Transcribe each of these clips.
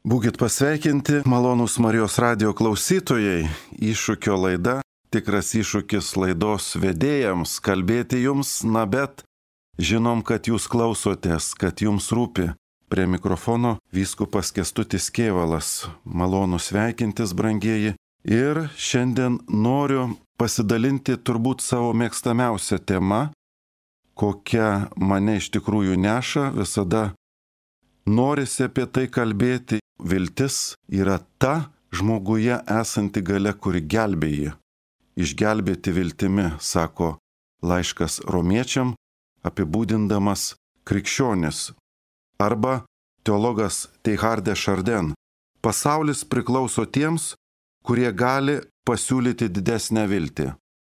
Būkit pasveikinti, malonūs Marijos radijo klausytojai. Iššūkio laida, tikras iššūkis laidos vedėjams kalbėti jums, bet žinom, kad jūs klausotės, kad jums rūpi. Prie mikrofono vyskupas Kęstutis Kėvalas. Malonu sveikintis, brangieji. Ir šiandien noriu pasidalinti turbūt savo mėgstamiausią temą, kokia mane iš tikrųjų neša, visada norisi apie tai kalbėti. Viltis yra ta žmoguje esanti galia, kuri gelbėja. Išgelbėti viltimi, sako laiškas romiečiam, apibūdindamas krikščionis. Arba teologas Teilhardė Šarden. Pasaulis priklauso tiems, kurie gali pasiūlyti didesnę viltį.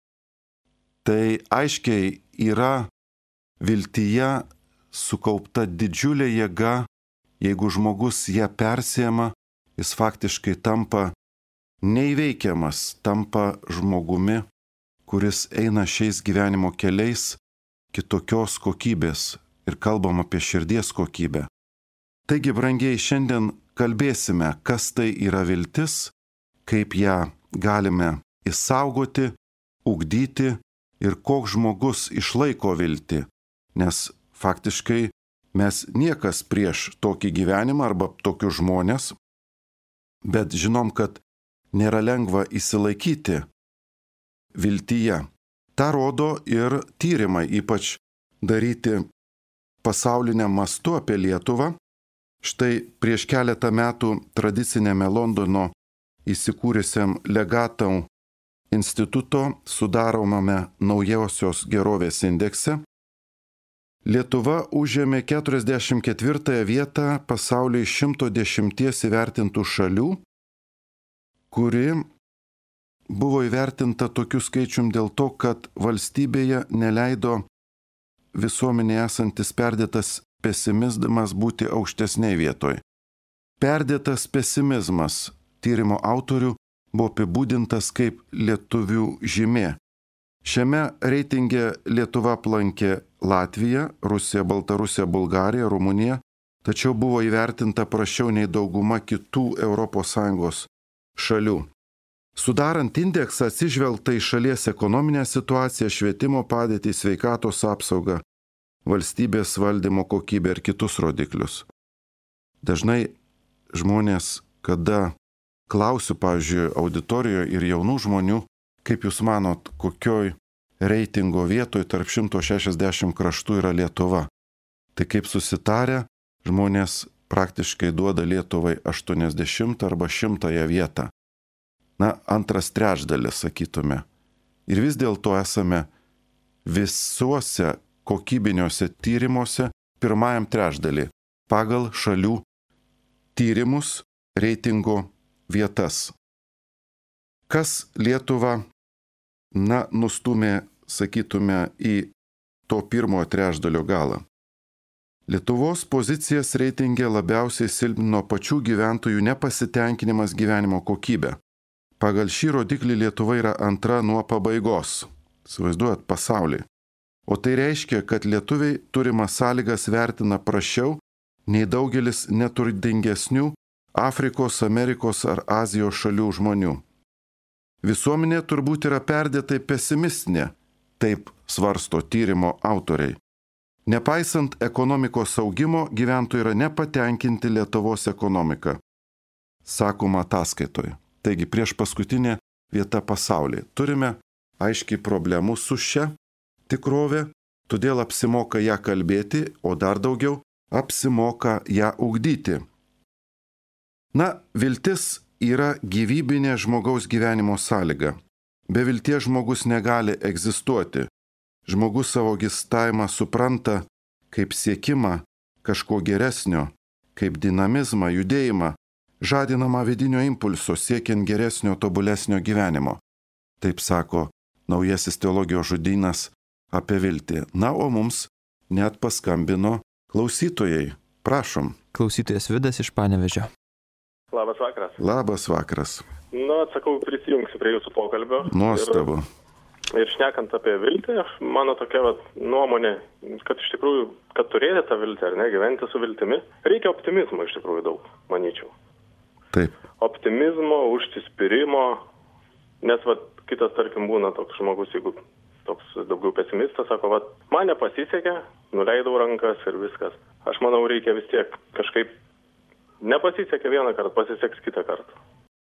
Tai aiškiai yra viltyje sukaupta didžiulė jėga. Jeigu žmogus ją persiema, jis faktiškai tampa neįveikiamas, tampa žmogumi, kuris eina šiais gyvenimo keliais kitokios kokybės ir kalbam apie širdies kokybę. Taigi, brangiai, šiandien kalbėsime, kas tai yra viltis, kaip ją galime išsaugoti, ugdyti ir koks žmogus išlaiko viltį, nes faktiškai mes niekas prieš tokį gyvenimą arba tokius žmonės, bet žinom, kad nėra lengva įsilaikyti viltyje. Ta rodo ir tyrimai, ypač daryti pasauliniam mastu apie Lietuvą. Štai prieš keletą metų tradicinėme Londono įsikūrusiam Legatau instituto sudaromame naujausios gerovės indekse Lietuva užėmė 44 vietą pasaulyje iš 110 įvertintų šalių, kuri buvo įvertinta tokiu skaičium dėl to, kad valstybėje neleido visuomenėje esantis perdėtas pesimizmas būti aukštesnėje vietoje. Perdėtas pesimizmas tyrimo autorių buvo apibūdintas kaip lietuvių žymė. Šiame reitinge Lietuva aplankė Latviją, Rusiją, Baltarusiją, Bulgariją, Rumuniją, tačiau buvo įvertinta prasčiau nei dauguma kitų ES šalių. Sudarant indeksą atsižvelgta į šalies ekonominę situaciją, švietimo padėtį, sveikatos apsaugą, valstybės valdymo kokybę ir kitus rodiklius. Dažnai žmonės, kada klausiu, pavyzdžiui, auditorijoje ir jaunų žmonių, kaip jūs manot, kokioj reitingo vietoj tarp 160 kraštų yra Lietuva? Tai kaip susitarę, žmonės praktiškai duoda Lietuvai 80 arba 100 vietą. Antras trečdalis, sakytume. Ir vis dėlto esame visuose kokybiniuose tyrimuose pirmajam trečdalį pagal šalių tyrimus reitingo vietas. Kas Lietuvą nustumė, sakytume, į to pirmojo trečdalio galą? Lietuvos pozicijas reitinge labiausiai silpnino pačių gyventojų nepasitenkinimas gyvenimo kokybė. Pagal šį rodiklį Lietuva yra antra nuo pabaigos. Įsivaizduojat, pasaulyje. O tai reiškia, kad lietuviai turimas sąlygas vertina prasčiau nei daugelis neturtingesnių Afrikos, Amerikos ar Azijos šalių žmonių. Visuomenė turbūt yra perdėtai pesimistinė, taip svarsto tyrimo autoriai. Nepaisant ekonomikos augimo, gyventojai yra nepatenkinti Lietuvos ekonomika, sakoma ataskaitoje. Taigi prieš paskutinė vieta pasaulyje. Turime aiškiai problemų su šia tikrove, todėl apsimoka ją kalbėti, o dar daugiau apsimoka ją ugdyti. Viltis yra gyvybinė žmogaus gyvenimo sąlyga. Be vilties žmogus negali egzistuoti. Žmogus savo egzistavimą supranta kaip siekimą kažko geresnio, kaip dinamizmą, judėjimą, žadinamą vidinio impulso siekiant geresnio, tobulesnio gyvenimo. Taip sako naujasis teologijos žodynas apie viltį. O mums net paskambino klausytojai. Prašom. Klausytojas Vidas iš Panevėžio. Labas vakaras. Labas vakaras. Atsakau, prisijungsiu prie jūsų pokalbio. Nuostabu. Ir šnekant apie viltį, mano tokia nuomonė, kad iš tikrųjų, kad turėti tą viltį ar ne, gyventi su viltimi, reikia optimizmo iš tikrųjų daug, manyčiau. Taip. Optimizmo, užsispyrimo, nes kitas, tarkim, būna toks žmogus, jeigu toks daugiau pesimistas, sako, man nepasisekė, nuleidau rankas ir viskas. Aš manau, reikia vis tiek kažkaip, nepasisekė vieną kartą, pasiseks kitą kartą.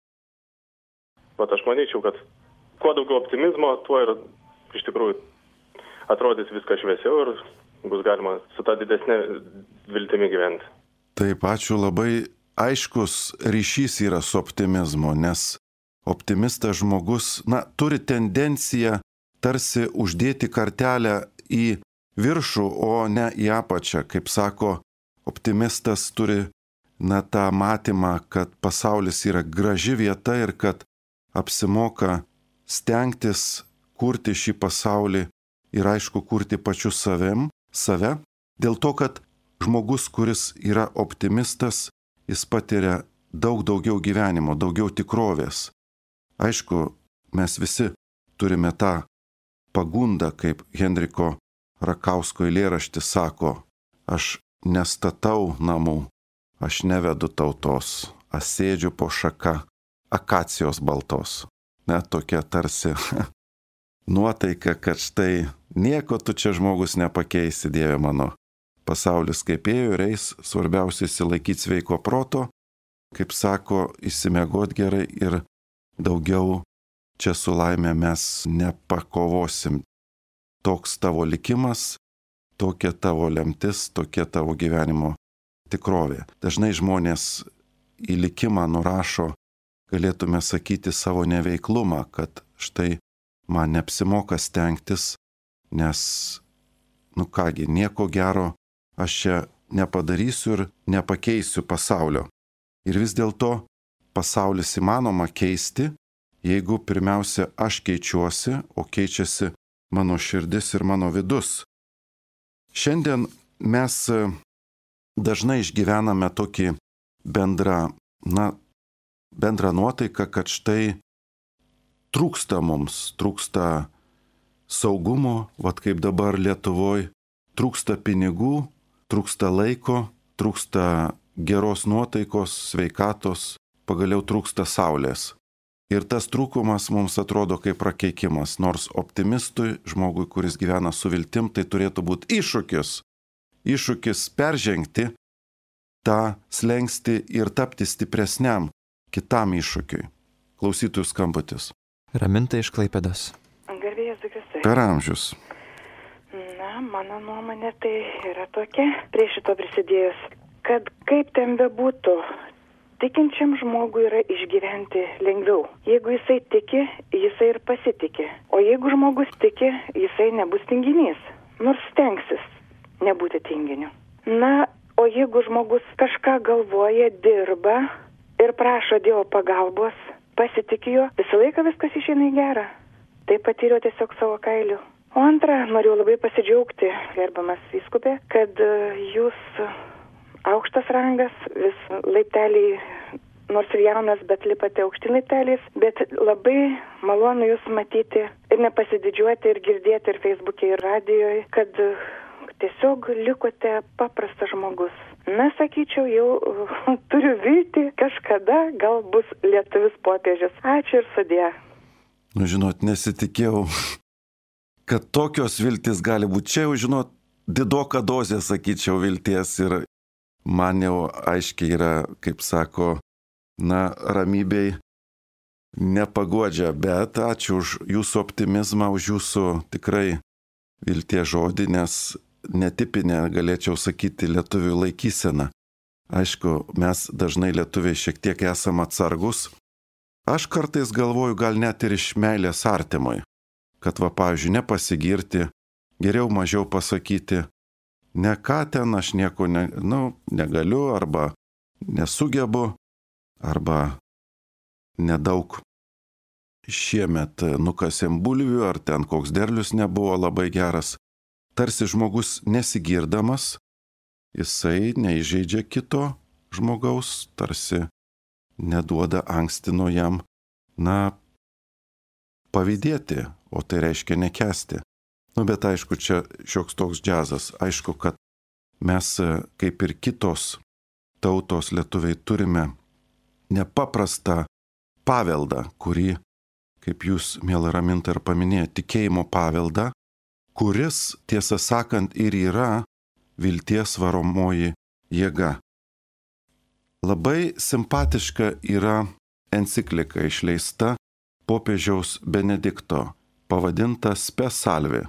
Aš manyčiau, kad kuo daugiau optimizmo, tuo ir iš tikrųjų atrodys viskas šviesiau ir bus galima su tą didesnė viltimi gyventi. Taip, ačiū, labai aiškus ryšys yra su optimizmu, nes optimistas žmogus, turi tendenciją tarsi uždėti kartelę į viršų, o ne į apačią. Kaip sako, optimistas turi tą matymą, kad pasaulis yra graži vieta ir kad apsimoka stengtis kurti šį pasaulį ir aišku kurti pačiu save, dėl to, kad žmogus, kuris yra optimistas, jis patiria daug daugiau gyvenimo, daugiau tikrovės. Aišku, mes visi turime tą pagundą, kaip Henriko Rakausko eilėraštis sako, aš nestatau namų, aš nevedu tautos, aš sėdžiu po šaka akacijos baltos. Tokia tarsi nuotaika, kad štai nieko tu čia žmogus nepakeisi, Dieve mano. Pasaulis kaip ėjo ir eis, svarbiausia išsilaikyti sveiko proto, kaip sako, išsimiegot gerai ir daugiau čia su laime mes nepakovosim. Toks tavo likimas, tokia tavo lemtis, tokia tavo gyvenimo tikrovė. Dažnai žmonės į likimą nurašo, galėtume sakyti, savo neveiklumą, kad štai man neapsimoka stengtis, nes, nieko gero aš čia nepadarysiu ir nepakeisiu pasaulio. Ir vis dėlto pasaulis įmanoma keisti, jeigu pirmiausia aš keičiuosi, o keičiasi mano širdis ir mano vidus. Šiandien mes dažnai išgyvename tokį bendrą nuotaiką, kad štai trūksta saugumo, kaip dabar Lietuvoje, trūksta pinigų, trūksta laiko, trūksta geros nuotaikos, sveikatos, pagaliau trūksta saulės. Ir tas trūkumas mums atrodo kaip prakeikimas, nors optimistui, žmogui, kuris gyvena su viltim, tai turėtų būti iššūkis. Iššūkis peržengti tą slenkstį ir tapti stipresniam kitam iššūkiui. Klausytojų skambutis. Raminta iš Klaipėdos. Garbėjas Kristai. Per amžius. Mano nuomonė tai yra tokia, prie šito prisidėjus, kad kaip ten bebūtų, tikinčiam žmogui yra išgyventi lengviau. Jeigu jisai tiki, jisai ir pasitiki. O jeigu žmogus tiki, jisai nebus tinginys, nors stengsis nebūti tinginiu. O jeigu žmogus kažką galvoja, dirba ir prašo Dievo pagalbos, pasitiki juo, visą laiką viskas išeina į gerą. Tai patyriau tiesiog savo kailiu. O antra, noriu labai pasidžiaugti, gerbiamas vyskupė, kad jūs aukštas rangas, vis laipteliai, nors ir jaunas, bet lipate aukštyn laipteliais, bet labai malonu jūs matyti ir nepasididžiuoti ir girdėti ir Facebook'e ir radijoje, kad tiesiog likote paprastas žmogus. Sakyčiau, jau turiu viltį, kažkada gal bus lietuvis popiežius. Ačiū ir sudie. Žinot, nesitikėjau, kad tokios viltis gali būti. Čia jau, didoka dozė, sakyčiau, vilties ir man jau aiškiai yra, kaip sako, ramybei nepaguodžia, bet ačiū už jūsų optimizmą, už jūsų tikrai vilties žodį, nes netipinė, galėčiau sakyti, lietuvių laikysena. Aišku, mes dažnai lietuviai šiek tiek esam atsargus. Aš kartais galvoju, gal net ir iš meilės artimui, kad pavyzdžiui, nepasigirti, geriau mažiau pasakyti, ne ką ten aš nieko negaliu, arba nesugebu, arba nedaug šiemet nukasėm bulvių, ar ten koks derlius nebuvo labai geras. Tarsi žmogus nesigirdamas, jisai neįžeidžia kito žmogaus, tarsi neduoda ankstino jam, pavydėti, o tai reiškia nekęsti. Bet aišku, čia šioks toks džiazas. Aišku, kad mes, kaip ir kitos tautos lietuviai, turime nepaprastą paveldą, kurį, kaip jūs, miela Raminta, ir paminėjote, tikėjimo paveldą, kuris, tiesą sakant, ir yra vilties varomoji jėga. Labai simpatiška yra enciklika išleista popiežiaus Benedikto, pavadinta Spes Salve.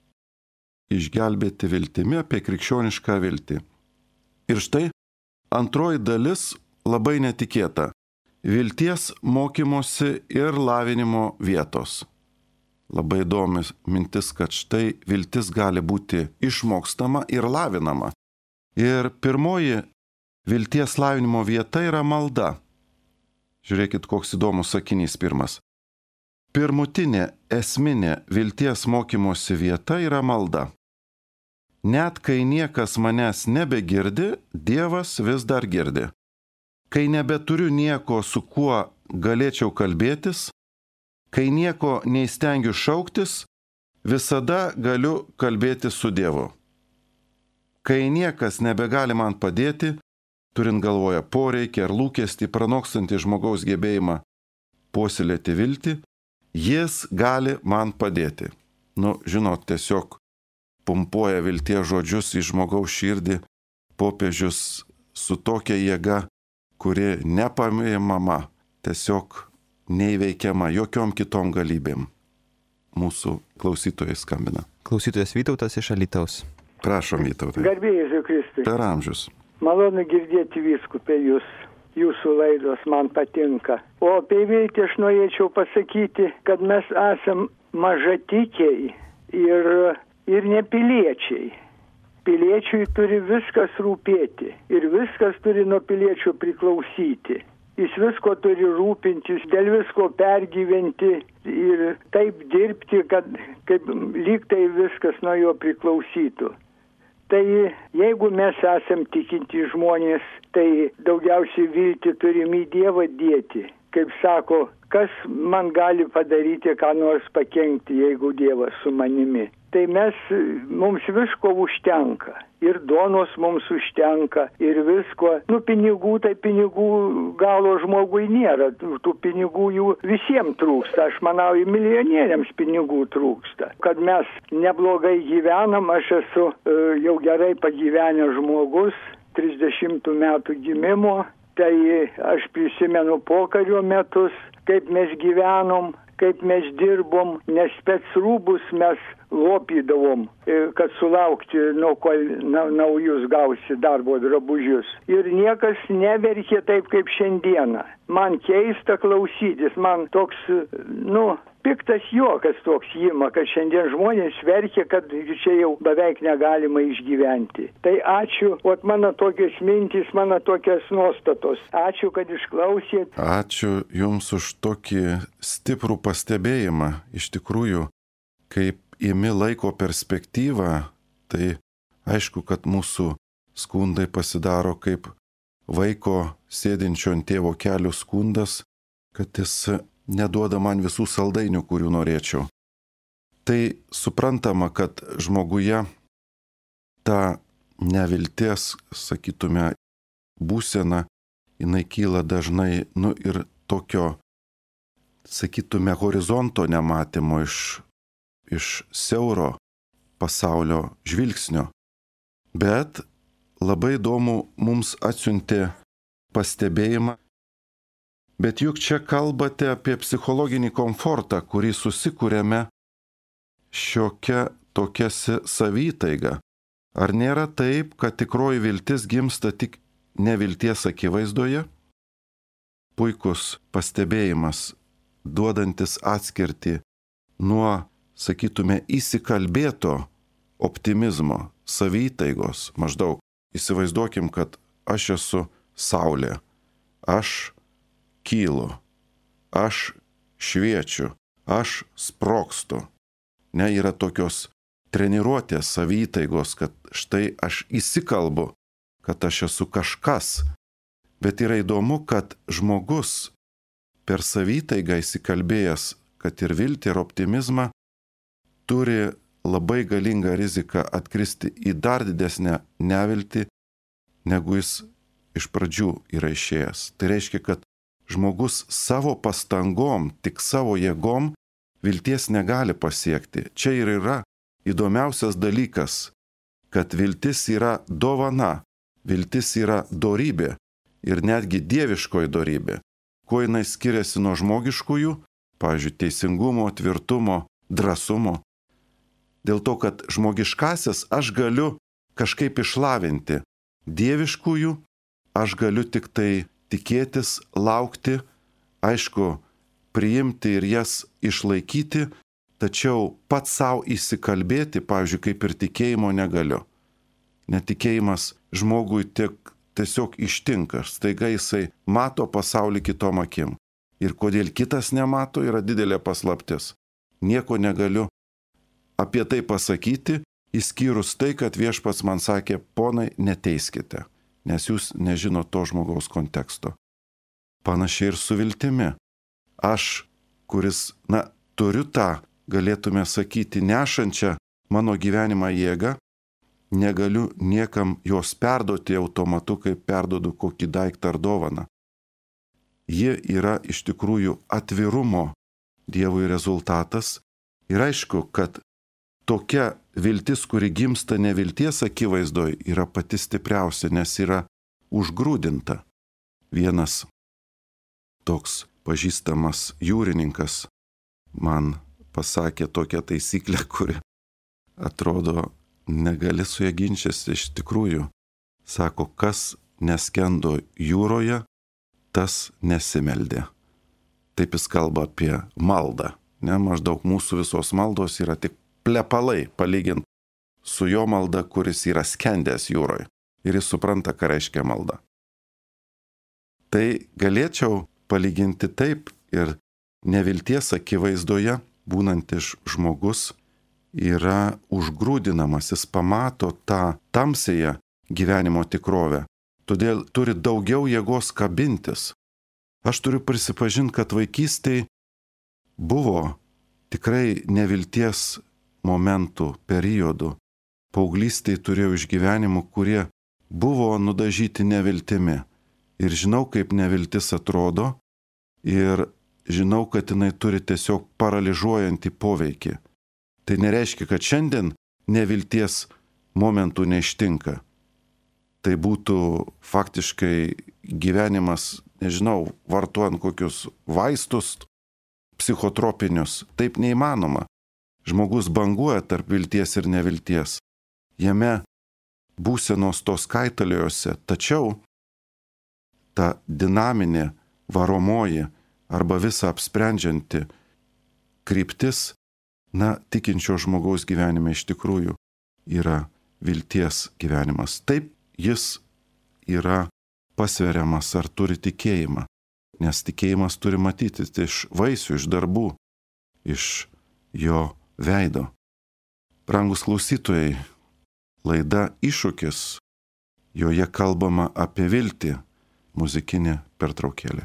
Išgelbėti viltimi apie krikščionišką viltį. Ir štai antroji dalis labai netikėta. Vilties mokymosi ir lavinimo vietos. Labai įdomi mintis, kad štai viltis gali būti išmokstama ir lavinama. Ir pirmoji vilties lavinimo vieta yra malda. Žiūrėkit, koks įdomus sakinys pirmas. Pirmutinė esminė vilties mokymosi vieta yra malda. Net kai niekas manęs nebegirdi, Dievas vis dar girdi. Kai nebeturiu nieko, su kuo galėčiau kalbėtis, kai nieko neįstengiu šauktis, visada galiu kalbėti su Dievu. Kai niekas nebegali man padėti, turint galvoje poreikį ar lūkestį pranokstantį žmogaus gebėjimą puoselėti viltį, jis gali man padėti. Žinot, tiesiog pumpuoja vilties žodžius į žmogaus širdį popiežius su tokia jėga, kuri nepaimama, tiesiog neįveikiama jokiom kitom galybėm. Mūsų klausytojai skambina. Klausytojas Vytautas iš Alytaus. Prašom, Vytautai. Garbė Jėzui Kristui. Per amžius. Malonu girdėti vyskupė jūs. Jūsų laidos man patinka. O apie viltį aš norėčiau pasakyti, kad mes esam mažatikiai ir nepiliečiai. Piliečiui turi viskas rūpėti ir viskas turi nuo piliečio priklausyti. Jis visko turi rūpintis, dėl visko pergyventi ir taip dirbti, kad kaip lyg tai viskas nuo jo priklausytų. Tai jeigu mes esam tikinti žmonės, tai daugiausiai viltį turim į Dievą dėti. Kaip sako, kas man gali padaryti, ką nors pakenkti, jeigu Dievas su manimi. Tai mums visko užtenka. Ir duonos mums užtenka, ir visko. Pinigų, tai pinigų galo žmogui nėra. Tų pinigų jų visiems trūksta. Aš manau, ir milijonieriams pinigų trūksta. Kad mes neblogai gyvenam, aš esu jau gerai pagyvenęs žmogus, 30 metų gimimo. Tai aš prisimenu pokario metus, kaip mes gyvenom, kaip mes dirbom, nes spec rūbus mes lopydavom, kad sulaukti, nuo kol naujus gausi darbo drabužius. Ir niekas neverkė taip kaip šiandieną. Man keista klausytis, man toks, piktas juokas toks ima, kad šiandien žmonės verkia, kad čia jau beveik negalima išgyventi. Tai ačiū, mano tokios mintys, mano tokios nuostatos. Ačiū, kad išklausėt. Ačiū Jums už tokį stiprų pastebėjimą. Iš tikrųjų, kaip imi laiko perspektyvą, tai aišku, kad mūsų skundai pasidaro kaip vaiko sėdinčio ant tėvo kelių skundas, kad jis neduoda man visų saldainių, kurių norėčiau. Tai suprantama, kad žmoguje ta nevilties, sakytume, būsena, jinai kyla dažnai, ir tokio, sakytume, horizonto nematymo iš siauro pasaulio žvilgsnio. Bet labai įdomu mums atsiuntė pastebėjimą. Bet juk čia kalbate apie psichologinį komfortą, kurį susikūrėme šiokia tokia savytaiga. Ar nėra taip, kad tikroji viltis gimsta tik nevilties akivaizdoje? Puikus pastebėjimas, duodantis atskirtį nuo, sakytume, įsikalbėto optimizmo, savytaigos. Maždaug įsivaizduokim, kad aš esu saulė, aš kylu, aš šviečiu, aš sprogstu. Yra tokios treniruotės savytaigos, kad štai aš įsikalbu, kad aš esu kažkas. Bet yra įdomu, kad žmogus per savytaigą įsikalbėjęs, kad ir viltį, ir optimizmą, turi labai galingą riziką atkristi į dar didesnę neviltį, negu jis iš pradžių yra išėjęs. Tai reiškia, kad žmogus savo pastangom, tik savo jėgom vilties negali pasiekti. Čia ir yra įdomiausias dalykas, kad viltis yra dovana, viltis yra dorybė ir netgi dieviškoji dorybė. Kuo jinai skiriasi nuo žmogiškųjų, pavyzdžiui, teisingumo, tvirtumo, drąsumo. Dėl to, kad žmogiškasis aš galiu kažkaip išlavinti, dieviškųjų aš galiu tik tai tikėtis, laukti, aišku, priimti ir jas išlaikyti, tačiau pats savo įsikalbėti, pavyzdžiui, kaip ir tikėjimo negaliu. Netikėjimas žmogui tiesiog ištinka, staiga jisai mato pasaulį kitom akim. Ir kodėl kitas nemato, yra didelė paslaptis. Nieko negaliu apie tai pasakyti, išskyrus tai, kad viešpats man sakė, ponai, neteiskite, nes jūs nežino to žmogaus konteksto. Panašiai ir su viltimi. Aš, kuris, turiu tą, galėtume sakyti, nešančią mano gyvenimą jėgą, negaliu niekam jos perduoti automatu, kaip perduodu kokį daiktą ar dovaną. Ji yra iš tikrųjų atvirumo Dievui rezultatas. Ir aišku, kad tokia viltis, kuri gimsta nevilties akivaizdoj, yra pati stipriausia, nes yra užgrūdinta. Vienas toks pažįstamas jūrininkas man pasakė tokią taisyklę, kuri atrodo negali su ją ginčytis iš tikrųjų. Sako, kas neskendo jūroje, tas nesimeldė. Taip jis kalba apie maldą. Maždaug mūsų visos maldos yra tik plepalai, palygint su jo malda, kuris yra skendęs jūroje. Ir jis supranta, ką reiškia malda. Tai galėčiau palyginti taip ir nevilties akivaizdoje būnantis žmogus yra užgrūdinamas, jis pamato tą tamsėje gyvenimo tikrovę, todėl turi daugiau jėgos kabintis. Aš turiu prisipažinti, kad vaikystėje buvo tikrai nevilties momentų, periodų. Paauglystėje turėjau išgyvenimų, kurie buvo nudažyti neviltimi. Ir žinau, kaip neviltis atrodo, ir žinau, kad jinai turi tiesiog paralyžuojantį poveikį. Tai nereiškia, kad šiandien nevilties momentų neištinka. Tai būtų faktiškai gyvenimas, nežinau, vartojant kokius vaistus psichotropinius. Taip neįmanoma. Žmogus banguoja tarp vilties ir nevilties. Jame būsenos tos kaitaliojose, tačiau ta dinaminė, varomoji arba visą apsprendžianti kryptis, tikinčio žmogaus gyvenime iš tikrųjų yra vilties gyvenimas. Taip jis yra pasveriamas ar turi tikėjimą, nes tikėjimas turi matyti iš vaisių, iš darbų, iš jo veido. Brangus klausytojai, laida Iššūkis, joje kalbama apie viltį, muzikinė pertraukėlė.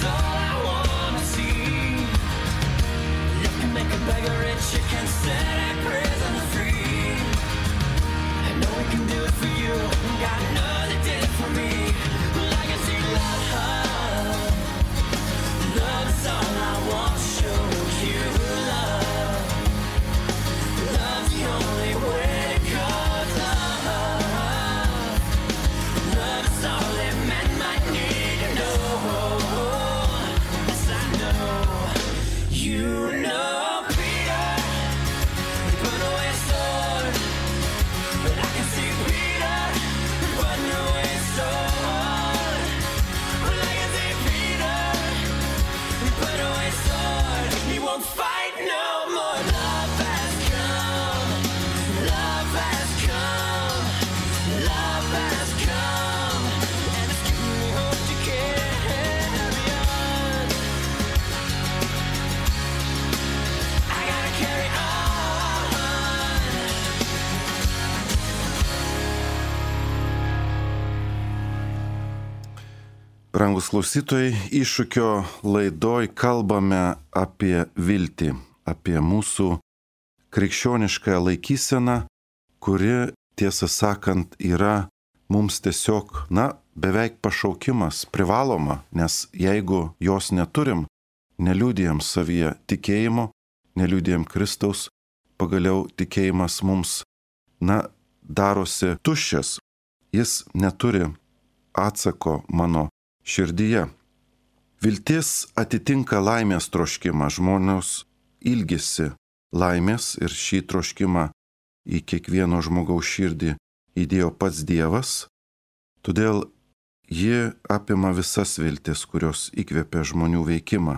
Brangus klausytojai, iššūkio laidoj kalbame apie viltį, apie mūsų krikščionišką laikyseną, kuri, tiesą sakant, yra mums tiesiog, beveik pašaukimas, privaloma, nes jeigu jos neturim, neliudijam savyje tikėjimo, neliudijam Kristaus, pagaliau tikėjimas mums, darosi tuščias. Jis neturi atsako mano širdyje. Viltis atitinka laimės troškimą. Žmonės ilgisi laimės ir šį troškimą į kiekvieno žmogaus širdį įdėjo pats Dievas. Todėl ji apima visas viltis, kurios įkvepia žmonių veikimą.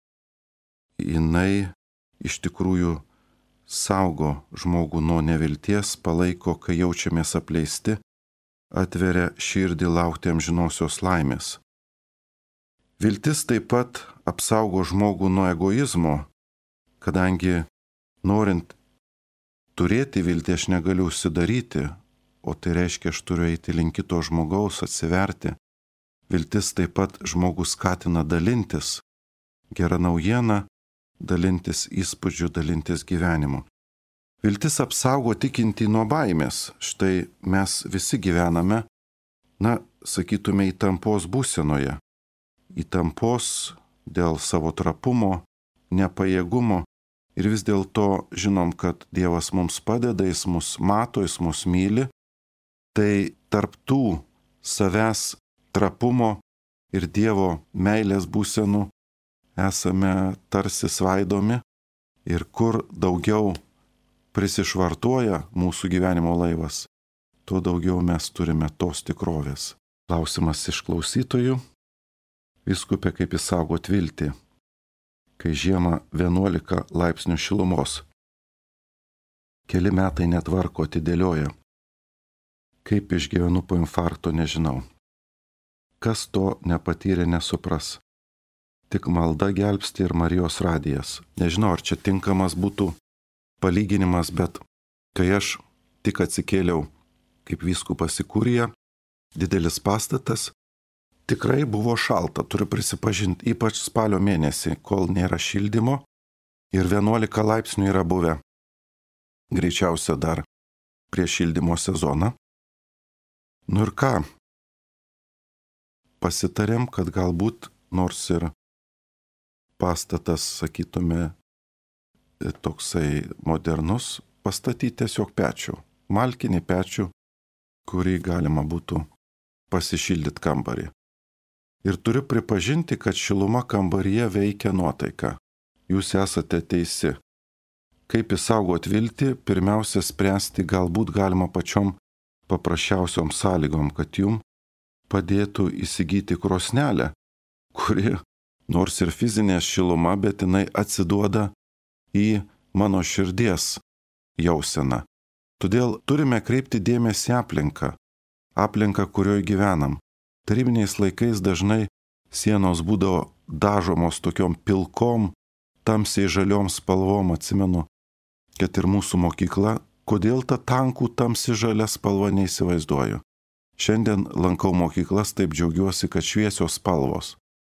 Jinai iš tikrųjų saugo žmogų nuo nevilties, palaiko, kai jaučiamės apleisti, atveria širdį laukti amžinosios laimės. Viltis taip pat apsaugo žmogų nuo egoizmo, kadangi norint turėti viltį aš negaliu užsidaryti, o tai reiškia, aš turiu eiti link kito žmogaus, atsiverti. Viltis taip pat žmogus skatina dalintis gerą naujieną, dalintis įspūdžių, dalintis gyvenimu. Viltis apsaugo tikintį nuo baimės. Štai mes visi gyvename, sakytume, įtampos būsenoje. Įtampos dėl savo trapumo, nepajėgumo ir vis dėlto žinom, kad Dievas mums padeda, Jis mus mato, Jis mus myli. Tai tarp tų savęs trapumo ir Dievo meilės būsenų esame tarsi svaidomi ir kur daugiau prisišvartuoja mūsų gyvenimo laivas, tuo daugiau mes turime tos tikrovės. Klausimas iš klausytojų. Vyskupė, kaip išsaugot viltį, kai žiemą 11 laipsnių šilumos. Keli metai netvarko, atidėlioja. Kaip išgyvenu po infarkto, nežinau. Kas to nepatyrė, nesupras. Tik malda gelbsti ir Marijos radijas. Nežinau, ar čia tinkamas būtų palyginimas, bet kai aš tik atsikėliau kaip vyskupas į Kuriją, didelis pastatas, tikrai buvo šalta, turiu prisipažinti, ypač spalio mėnesį, kol nėra šildymo ir 11 laipsnių yra buvę. Greičiausia dar prieš šildymo sezoną. Ir ką? Pasitarėm, kad galbūt nors ir pastatas, sakytume, toksai modernus, pastatyti tiesiog pečių, malkinį pečių, kurį galima būtų pasišildyti kambarį. Ir turiu pripažinti, kad šiluma kambaryje veikia nuotaiką. Jūs esate teisi. Kaip išsaugot viltį, pirmiausia spręsti galbūt galima pačiom paprasčiausiom sąlygom, kad jum padėtų įsigyti krosnelę, kuri nors ir fizinė šiluma, bet jinai atsiduoda į mano širdies jauseną. Todėl turime kreipti dėmesį aplinką, kurioje gyvenam. Tarybiniais laikais dažnai sienos būdavo dažomos tokiom pilkom, tamsiai žaliom spalvom, atsimenu, kad ir mūsų mokykla, kodėl ta tankų tamsi žalia spalva neįsivaizduoju. Šiandien lankau mokyklas, taip džiaugiuosi, kad šviesios spalvos.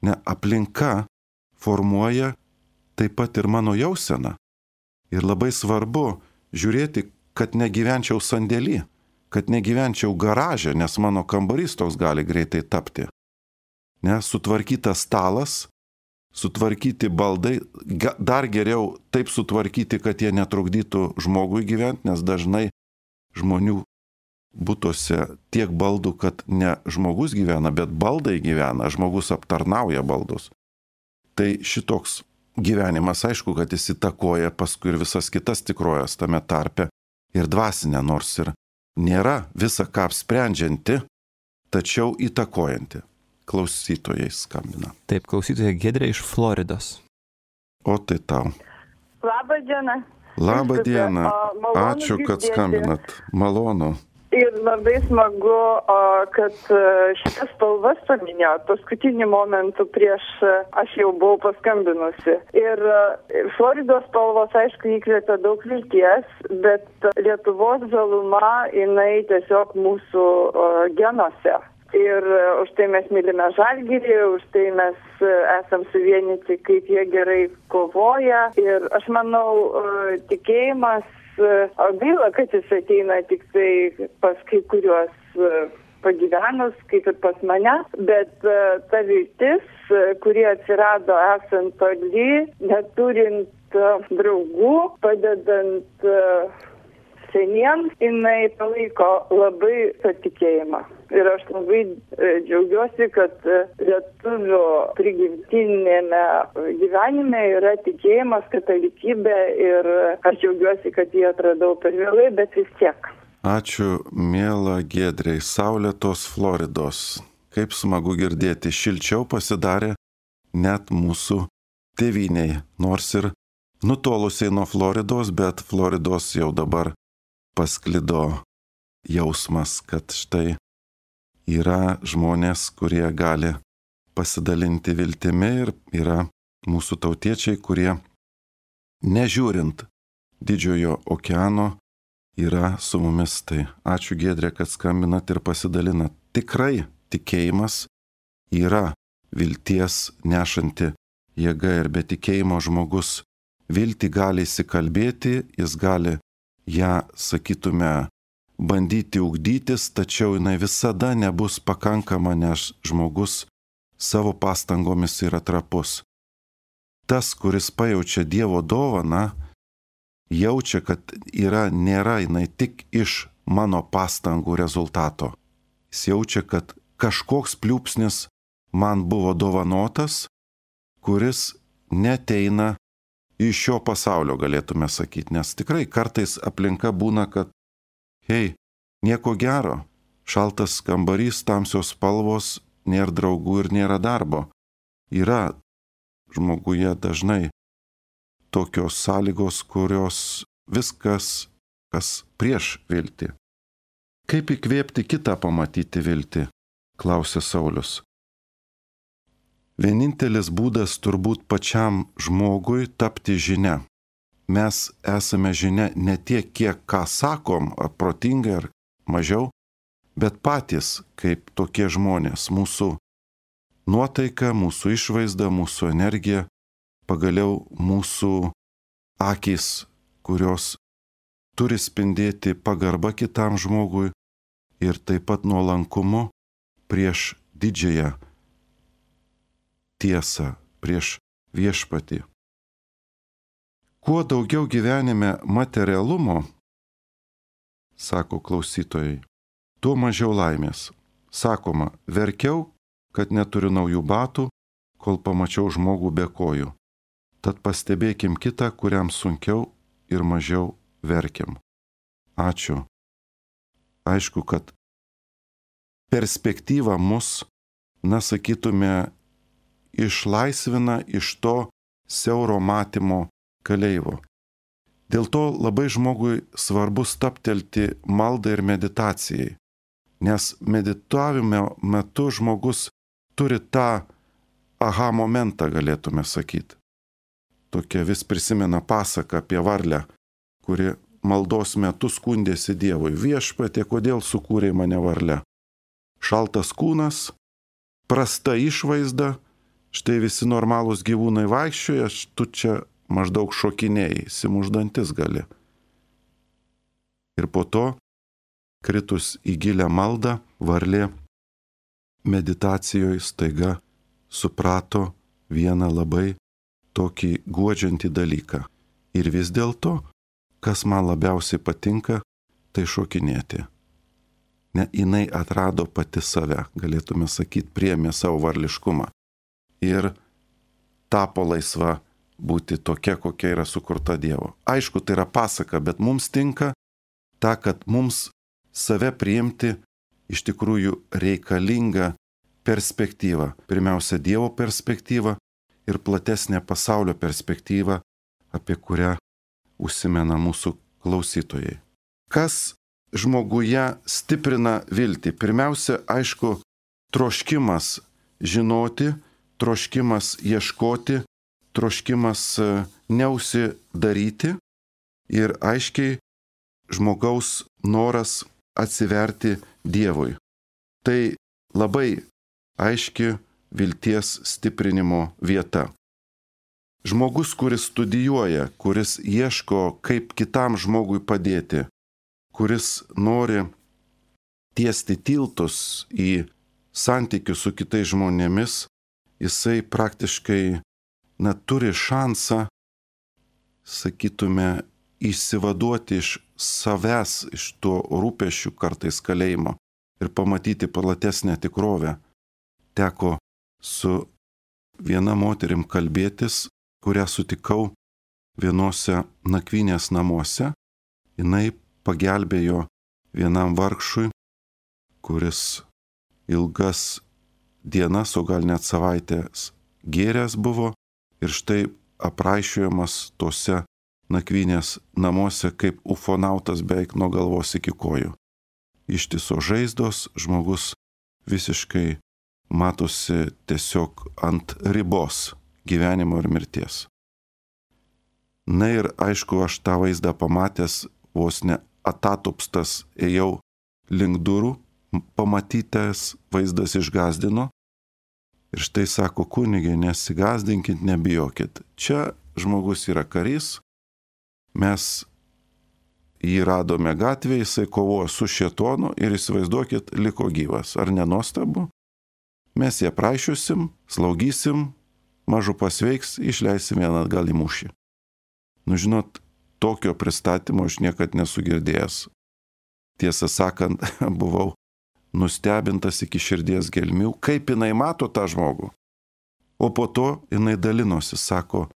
Ne, aplinka formuoja taip pat ir mano jauseną. Ir labai svarbu žiūrėti, kad negyvenčiau sandėly, kad negyvenčiau garaže, nes mano kambarys toks gali greitai tapti. Ne, sutvarkytas stalas, sutvarkyti baldai, dar geriau taip sutvarkyti, kad jie netrukdytų žmogui gyventi, nes dažnai žmonių butuose tiek baldų, kad ne žmogus gyvena, bet baldai gyvena, žmogus aptarnauja baldus. Tai šitoks gyvenimas, aišku, kad jis įtakoja paskui ir visas kitas tikrojas tame tarpe ir dvasinė, nors ir nėra visą ką apsprendžianti, tačiau įtakojanti. Klausytojai skambina. Taip, klausytoja Giedrė iš Floridos. O tai tau. Labą dieną. Labą dieną. Ačiū, kad skambinat. Malonu. Ir labai smagu, kad šitas spalvas paminėjot paskutiniu momentu prieš aš jau buvau paskambinusi. Ir Floridos spalvos, aišku, įkvėpia daug vilties, bet Lietuvos žaluma, jinai tiesiog mūsų genuose. Ir už tai mes mylime Žalgirį, už tai mes esam suvienyti, kaip jie gerai kovoja. Ir aš manau, tikėjimas, gaila, kad jis ateina tik tai pas kai kuriuos pagyvenus, kaip ir pas mane, bet ta viltis, kuri atsirado esant toli, neturint draugų, padedant seniems, jinai palaiko labai patikėjimą. Ir aš labai džiaugiuosi, kad lietuvių prigimtinėme gyvenime yra tikėjimas, katalikybė ir aš džiaugiuosi, kad jį atradau per vėlai, bet vis tiek. Ačiū, miela Giedrei, saulėtos Floridos. Kaip smagu girdėti, šilčiau pasidarė net mūsų tėvyniai, nors ir nutolusiai nuo Floridos, bet Floridos jau dabar pasklido jausmas, kad štai yra žmonės, kurie gali pasidalinti viltimi ir yra mūsų tautiečiai, kurie, nežiūrint didžiojo okeano, yra su mumis. Tai ačiū Giedrė, kad skambinat ir pasidalinat. Tikrai tikėjimas yra vilties nešanti jėga ir be tikėjimo žmogus viltį gali įsikalbėti, jis gali ją, sakytume, bandyti ugdytis, tačiau jinai visada nebus pakankama, nes žmogus savo pastangomis yra trapus. Tas, kuris pajaučia Dievo dovaną, jaučia, kad nėra jinai tik iš mano pastangų rezultato. Jis jaučia, kad kažkoks pliūpsnis man buvo dovanotas, kuris neteina iš šio pasaulio, galėtume sakyti, nes tikrai kartais aplinka būna, kad hei, nieko gero, šaltas kambarys, tamsios spalvos, nėra draugų ir nėra darbo. Yra žmoguje dažnai tokios sąlygos, kurios viskas, kas prieš viltį. Kaip įkvėpti kitą pamatyti viltį, klausė Saulius. Vienintelis būdas turbūt pačiam žmogui tapti žinia. Mes esame žinia ne tiek, kiek ką sakom, ar protingai, ar mažiau, bet patys kaip tokie žmonės, mūsų nuotaika, mūsų išvaizda, mūsų energija, pagaliau mūsų akys, kurios turi spindėti pagarba kitam žmogui ir taip pat nuolankumu prieš didžiąją tiesą, prieš viešpatį. Kuo daugiau gyvenime materialumo, sako klausytojai, tuo mažiau laimės. Sakoma, verkiau, kad neturiu naujų batų, kol pamačiau žmogų be kojų. Tad pastebėkim kitą, kuriam sunkiau ir mažiau verkiam. Ačiū. Aišku, kad perspektyva mus, sakytume, išlaisvina iš to siauro matymo kaleivo. Dėl to labai žmogui svarbu stabtelti maldai ir meditacijai, nes meditavimo metu žmogus turi tą aha momentą, galėtume sakyti. Tokia vis prisimena pasaka apie varlę, kuri maldos metu skundėsi Dievui. Viešpatie, kodėl sukūrei mane varlę? Šaltas kūnas, prasta išvaizda, štai visi normalūs gyvūnai vaikščioja, tu čia maždaug šokinėjai, simuždantis gali. Ir po to, kritus į gilę maldą, varlė meditacijoje staiga suprato vieną labai tokį guodžiantį dalyką. Ir vis dėlto, kas man labiausiai patinka, tai šokinėti. Ne, jinai atrado pati save, galėtume sakyti, priėmė savo varliškumą. Ir tapo laisva būti tokia, kokia yra sukurta Dievo. Aišku, tai yra pasaka, bet mums tinka ta, kad mums save priimti iš tikrųjų reikalinga perspektyva. Pirmiausia, Dievo perspektyva ir platesnė pasaulio perspektyva, apie kurią užsimena mūsų klausytojai. Kas žmoguje stiprina viltį? Pirmiausia, aišku, troškimas žinoti, troškimas ieškoti, troškimas neužsidaryti ir aiškiai žmogaus noras atsiverti Dievui. Tai labai aiški vilties stiprinimo vieta. Žmogus, kuris studijuoja, kuris ieško, kaip kitam žmogui padėti, kuris nori tiesti tiltus į santykius su kitais žmonėmis, jisai praktiškai turi šansą, sakytume, išsivaduoti iš savęs, iš to rūpesčių kartais kalėjimo ir pamatyti platesnę tikrovę. Teko su viena moterim kalbėtis, kurią sutikau vienose nakvynės namuose. Jinai pagelbėjo vienam vargšui, kuris ilgas dienas, o gal net savaitės gėręs buvo ir štai apraišiojamas tose nakvynės namuose kaip ufonautas beveik nuo galvos iki kojų. Ištiso žaizdos, žmogus visiškai matosi tiesiog ant ribos gyvenimo ir mirties. Na ir aišku, aš tą vaizdą pamatęs, vos ne atatupstas ėjau link durų, pamatytas vaizdas išgąsdino. Ir štai sako, kunigė, nesigąsdinkit, nebijokit. Čia žmogus yra karys, mes jį radome gatvėje, jisai kovojo su šėtonu ir įsivaizduokit, liko gyvas. Ar nenuostabu? Mes jį apraišiosim, slaugysim, mažu pasveiks, išleisim vieną atgal į mūšį. Žinot, tokio pristatymo aš niekad nesu girdėjęs. Tiesą sakant, buvau nustebintas iki širdies gelmių, kaip jinai mato tą žmogų. O po to jinai dalinosi, sako,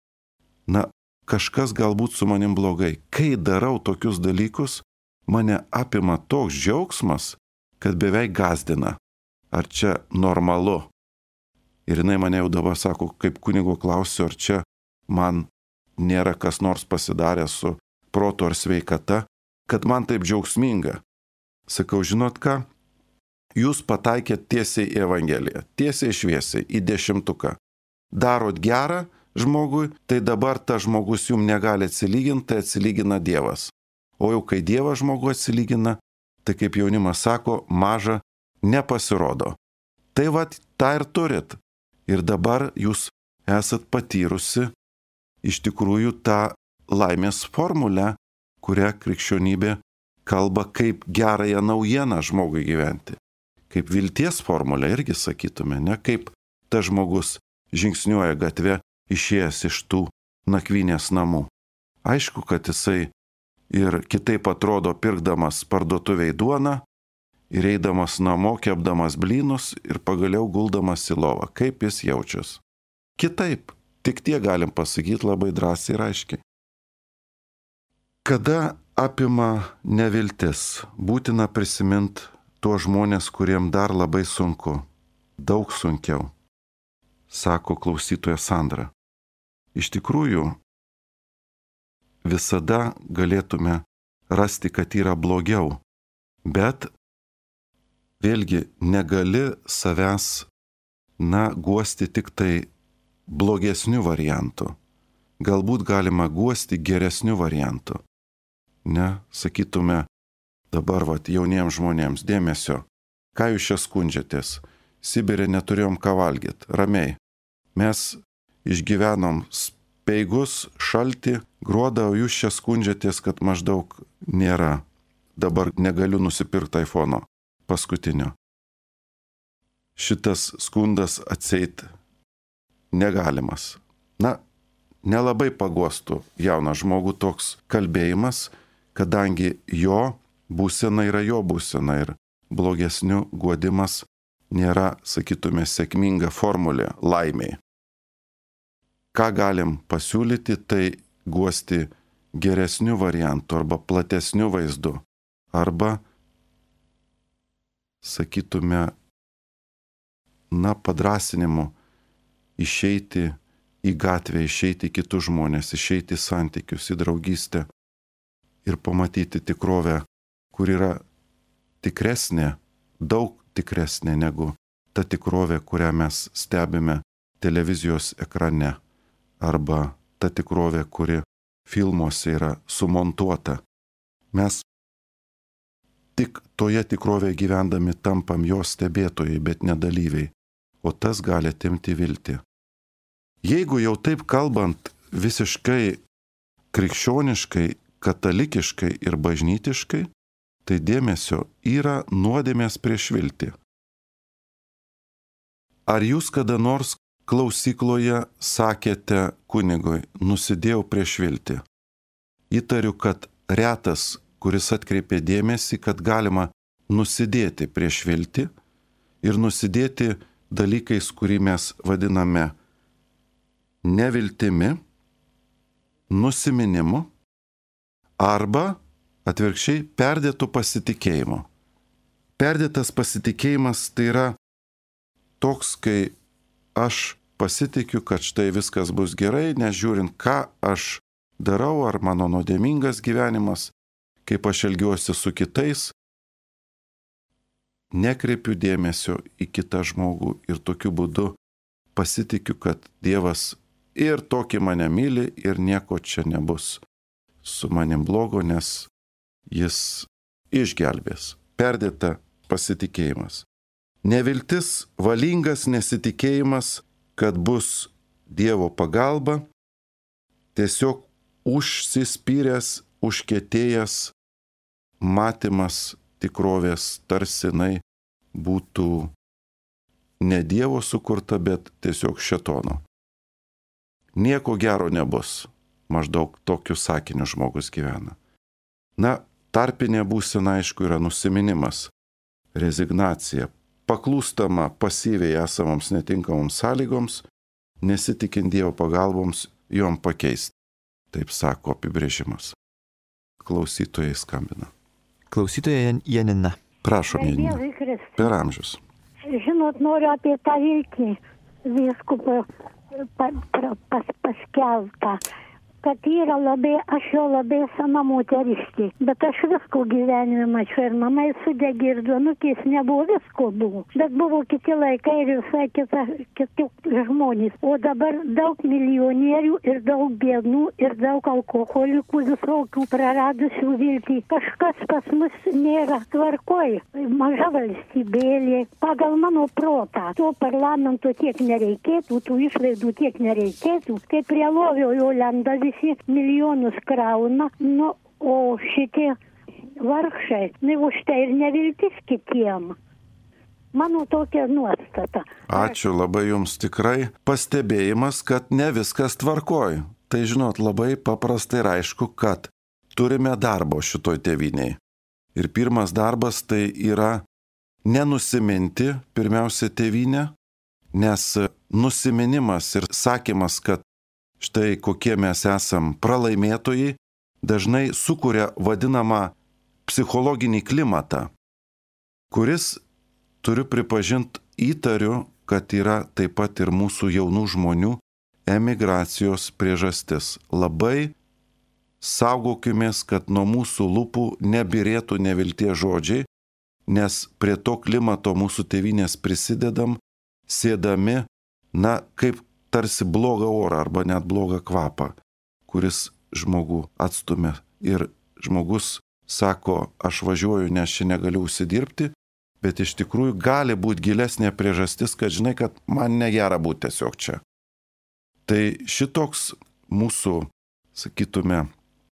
kažkas galbūt su manim blogai. Kai darau tokius dalykus, mane apima toks džiaugsmas, kad beveik gąsdina. Ar čia normalu? Ir jinai mane jau dabar sako, kaip kunigo klausiu, ar čia man nėra kas nors pasidaręs su protu ar sveikata, kad man taip džiaugsminga. Sakau, žinot ką? Jūs pataikėt tiesiai į Evangeliją, tiesiai šviesiai, į 10. Darot gerą žmogui, tai dabar tas žmogus jums negali atsilyginti, tai atsilygina Dievas. O jau kai Dievas žmogų atsilygina, tai kaip jaunimas sako, maža nepasirodo. Tai vat tą ir turit. Ir dabar jūs esat patyrusi iš tikrųjų tą laimės formulę, kurią krikščionybė kalba kaip gerąją naujieną žmogui gyventi. Kaip vilties formulę irgi sakytume, ne kaip tas žmogus žingsniuoja gatve išėjęs iš tų nakvynės namų. Aišku, kad jisai ir kitaip atrodo pirkdamas parduotuviai duoną ir eidamas namo, kepdamas blynus ir pagaliau guldamas į lovą. Kaip jis jaučiasi? Kitaip, tik tie galim pasakyti labai drąsiai ir aiškiai. Kada apima neviltis, būtina prisiminti tuos žmonės, kuriem dar labai sunku, daug sunkiau, sako klausytoja Sandra. Iš tikrųjų, visada galėtume rasti, kad yra blogiau, bet vėlgi negali savęs, guosti tik tai blogesnių variantų. Galbūt galima guosti geresnių variantų. Sakytume, dabar jauniems žmonėms dėmesio, ką jūs čia skundžiatės, Sibire neturėjom ką valgyti, ramiai, Mes išgyvenom speigus, šaltį, gruodą, o jūs čia skundžiatės, kad maždaug nėra. Dabar negaliu nusipirkti iPhone'o paskutinio. Šitas skundas atseit negalimas. Na, nelabai paguostų jauną žmogų toks kalbėjimas, kadangi jo būsena yra jo būsena ir blogesnių guodimas nėra, sakytume, sėkminga formulė laimiai. Ką galim pasiūlyti, tai guosti geresnių variantų arba platesnių vaizdų, arba, sakytume, padrasinimu išeiti į gatvę, išeiti į kitus žmonės, išeiti į santykius, į draugystę ir pamatyti tikrovę, kur yra tikresnė, daug tikresnė negu ta tikrovė, kurią mes stebime televizijos ekrane, arba ta tikrovė, kuri filmuose yra sumontuota. Mes tik toje tikrovėje gyvendami tampam jos stebėtojai, bet ne dalyviai, o tas gali atimti viltį. Jeigu jau taip kalbant visiškai krikščioniškai, katalikiškai ir bažnytiškai, tai dėmesio yra nuodėmės prieš viltį. Ar jūs kada nors klausykloje sakėte kunigui, nusidėjau prieš viltį? Įtariu, kad retas, kuris atkreipė dėmesį, kad galima nusidėti prieš viltį ir nusidėti dalykais, kurį mes vadiname neviltimi, nusiminimu arba atvirkščiai perdėtų pasitikėjimu. Perdėtas pasitikėjimas tai yra toks, kai aš pasitikiu, kad štai viskas bus gerai, nežiūrint, ką aš darau, ar mano nuodėmingas gyvenimas, kaip aš elgiuosi su kitais, nekreipiu dėmesio į kitą žmogų ir tokiu būdu pasitikiu, kad Dievas ir tokį mane myli ir nieko čia nebus su manim blogo, nes Jis išgelbės. Perdėta pasitikėjimas. Neviltis, valingas nesitikėjimas, kad bus Dievo pagalba, tiesiog užsispyręs, užkietėjęs matymas tikrovės, tarsi jinai būtų ne Dievo sukurta, bet tiesiog šėtono. Nieko gero nebus. Maždaug tokiu sakiniu žmogus gyvena. Na, tarpinė būsena, aišku, yra nusiminimas, rezignacija, paklūstama pasyviai esamoms netinkamoms sąlygoms, nesitikint Dievo pagalboms jom pakeisti. Taip sako apibrėžimas. Klausytojai skambina. Klausytoja Janina. Prašom, Janina. Per amžius. Žinot, noriu apie tą viltį vyskupo paskelbtą. Kad yra labai, aš jau labai sena moteriškė, bet aš visko gyvenime mačiau ir mamai sudegė ir duonukės nebuvo, visko buvo. Bet buvo kiti laikai ir visai kiti žmonės. O dabar daug milijonierių ir daug biednų ir daug alkoholikų visokių praradusių viltį. Kažkas pas mus nėra tvarkoj. Maža valstybėlė, pagal mano protą. To parlamento tiek nereikėtų, tų išlaidų tiek nereikėtų. Kaip prie lovio jau lenda visi milijonus krauna, nu, o šitie vargšai, už tai ir neviltis kitiem. Mano tokia nuostata. Ačiū labai jums, tikrai pastebėjimas, kad ne viskas tvarkoj. Tai žinot, labai paprastai ir aišku, kad turime darbo šitoj tėvynėj. Ir pirmas darbas tai yra nenusiminti pirmiausia tėvynę, nes nusiminimas ir sakymas, kad štai kokie mes esam pralaimėtojai, dažnai sukuria vadinamą psichologinį klimatą, kuris, turiu pripažinti, įtariu, kad yra taip pat ir mūsų jaunų žmonių emigracijos priežastis. Labai saugokimės, kad nuo mūsų lūpų nebyrėtų nevilties žodžiai, nes prie to klimato mūsų tėvynės prisidedam, sėdami, kaip tarsi blogą orą arba net blogą kvapą, kuris žmogų atstumia. Ir žmogus sako, aš važiuoju, nes čia negaliu užsidirbti, bet iš tikrųjų gali būti gilesnė priežastis, kad žinai, kad man negera būti tiesiog čia. Tai šitoks mūsų, sakytume,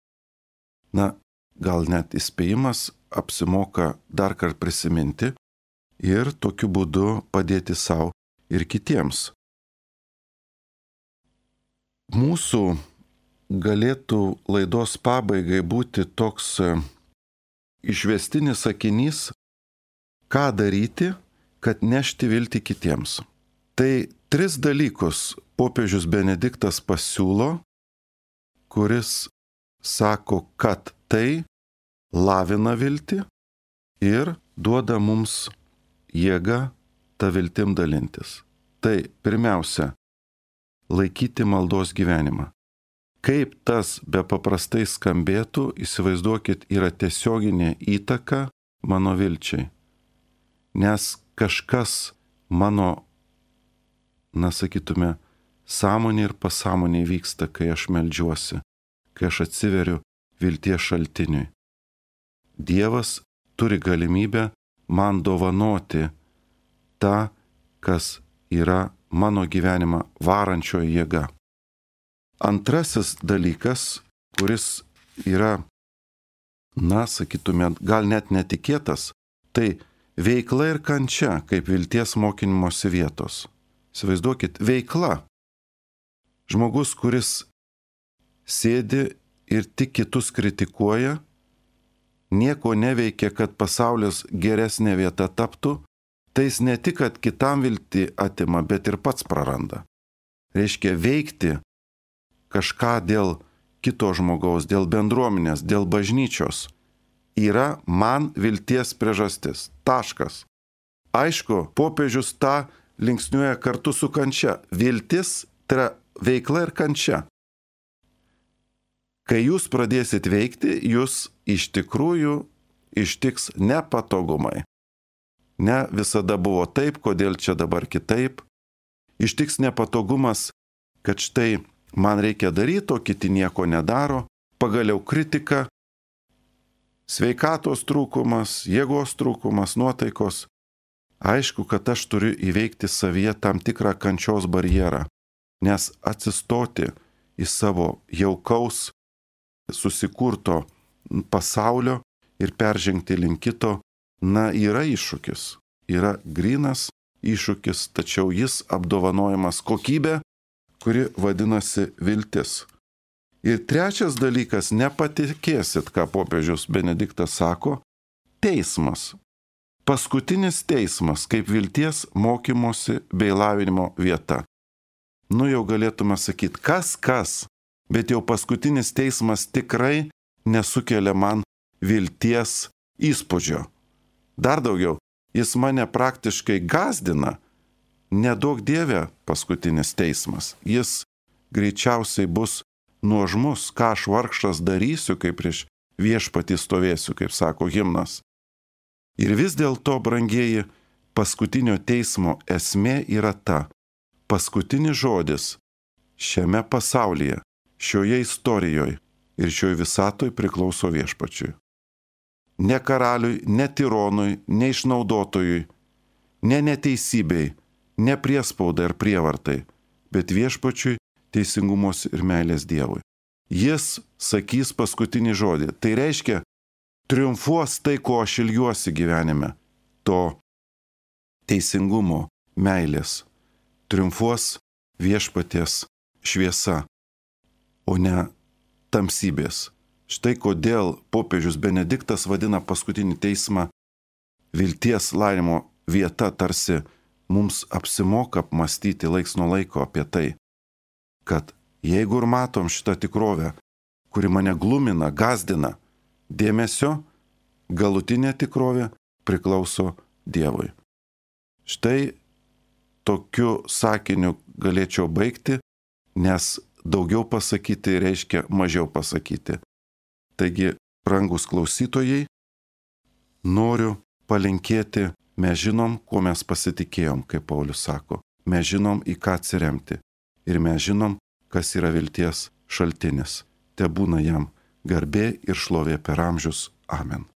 gal net įspėjimas apsimoka dar kartą prisiminti ir tokiu būdu padėti savo ir kitiems. Mūsų galėtų laidos pabaigai būti toks išvestinis sakinys, ką daryti, kad nešti viltį kitiems. Tai 3 dalykus popiežius Benediktas pasiūlo, kuris sako, kad tai lavina viltį ir duoda mums jėgą tą viltim dalintis. Tai pirmiausia, laikyti maldos gyvenimą. Kaip tas be paprastai skambėtų, įsivaizduokit, yra tiesioginė įtaka mano vilčiai. Nes kažkas mano, sakytume, sąmonė ir pasąmonė vyksta, kai aš meldžiuosi, kai aš atsiveriu vilties šaltiniui. Dievas turi galimybę man dovanoti tą, kas yra mano gyvenimą varančioji jėga. Antrasis dalykas, kuris yra, sakytume, gal net netikėtas, tai veikla ir kančia kaip vilties mokymosi vietos. Įsivaizduokit, veikla. Žmogus, kuris sėdi ir tik kitus kritikuoja, nieko neveikia, kad pasaulis geresnė vieta taptų, tai jis ne tik, kad kitam viltį atima, bet ir pats praranda. Reiškia veikti kažką dėl kito žmogaus, dėl bendruomenės, dėl bažnyčios yra man vilties priežastis. Taškas. Aišku, popiežius tą linksniuoja kartu su kančia. Viltis tai yra veikla ir kančia. Kai jūs pradėsit veikti, jūs iš tikrųjų ištiks nepatogumai. Ne visada buvo taip, kodėl čia dabar kitaip. Ištiks nepatogumas, kad štai man reikia daryti, o kiti nieko nedaro. Pagaliau kritika, sveikatos trūkumas, jėgos trūkumas, nuotaikos. Aišku, kad aš turiu įveikti savyje tam tikrą kančios barjerą, nes atsistoti į savo jaukaus, susikurto pasaulio ir peržengti link kito, yra iššūkis. Yra grynas iššūkis, tačiau jis apdovanojamas kokybė, kuri vadinasi viltis. Ir trečias dalykas, nepatikėsit, ką popiežius Benediktas sako, teismas. Paskutinis teismas kaip vilties mokymosi bei lavinimo vieta. Jau galėtume sakyti, kas, bet jau paskutinis teismas tikrai nesukelia man vilties įspūdžio. Dar daugiau, jis mane praktiškai gąsdina. Neduok Dieve paskutinis teismas. Jis greičiausiai bus nuožmus, ką aš vargšas darysiu, kaip prieš viešpatį stovėsiu, kaip sako himnas. Ir vis dėlto, brangieji, paskutinio teismo esmė yra ta. Paskutinis žodis šiame pasaulyje, šioje istorijoje ir šioje visatoje priklauso viešpačiui. Ne karaliui, ne tironui, ne išnaudotojui, ne neteisybei, ne priespaudai ar prievartai, bet viešpačiui, teisingumos ir meilės Dievui. Jis sakys paskutinį žodį. Tai reiškia, triumfuos tai, ko aš ilgiuosi gyvenime. To teisingumo, meilės. Triumfuos viešpaties šviesa, o ne tamsybės. Štai kodėl popiežius Benediktas vadina paskutinį teismą vilties lavinimo vieta, tarsi mums apsimoka apmąstyti laiks nuo laiko apie tai, kad jeigu ir matom šitą tikrovę, kuri mane glumina, gąsdina, dėmesio, galutinė tikrovė priklauso Dievui. Štai tokiu sakiniu galėčiau baigti, nes daugiau pasakyti reiškia mažiau pasakyti. Taigi, brangus klausytojai, noriu palinkėti, mes žinom, kuo mes pasitikėjom, kaip Paulius sako. Mes žinom, į ką atsiremti. Ir mes žinom, kas yra vilties šaltinis. Te būna jam garbė ir šlovė per amžius. Amen.